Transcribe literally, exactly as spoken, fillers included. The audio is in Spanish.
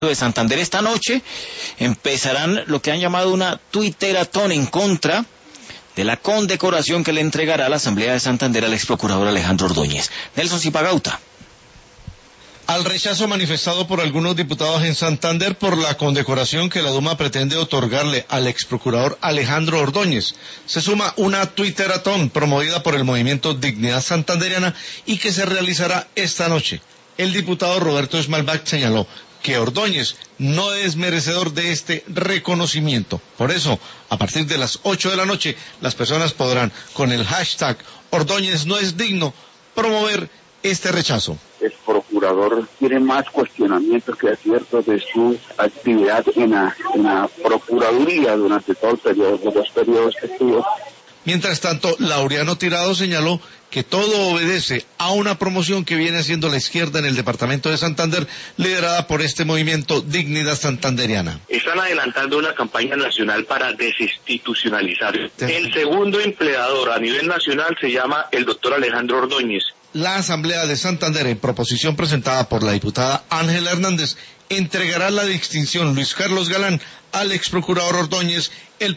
de Santander. Esta noche empezarán lo que han llamado una tuiteratón en contra de la condecoración que le entregará la Asamblea de Santander al ex procurador Alejandro Ordóñez. Nelson Zipagauta. Al rechazo manifestado por algunos diputados en Santander por la condecoración que la Duma pretende otorgarle al ex procurador Alejandro Ordóñez, se suma una tuiteratón promovida por el movimiento Dignidad Santanderiana y que se realizará esta noche. El diputado Roberto Esmalbach señaló que Ordóñez no es merecedor de este reconocimiento. Por eso, a partir de las ocho de la noche, las personas podrán, con el hashtag Ordóñez no es digno, promover este rechazo. El procurador tiene más cuestionamientos que aciertos de su actividad en la, en la Procuraduría durante todo el periodo, los dos periodos que estuvo. Mientras tanto, Laureano Tirado señaló que todo obedece a una promoción que viene haciendo la izquierda en el departamento de Santander, liderada por este movimiento Dignidad Santanderiana. Están adelantando una campaña nacional para desinstitucionalizar. El segundo empleador a nivel nacional se llama el doctor Alejandro Ordóñez. La Asamblea de Santander, en proposición presentada por la diputada Ángela Hernández, entregará la distinción Luis Carlos Galán al ex procurador Ordóñez el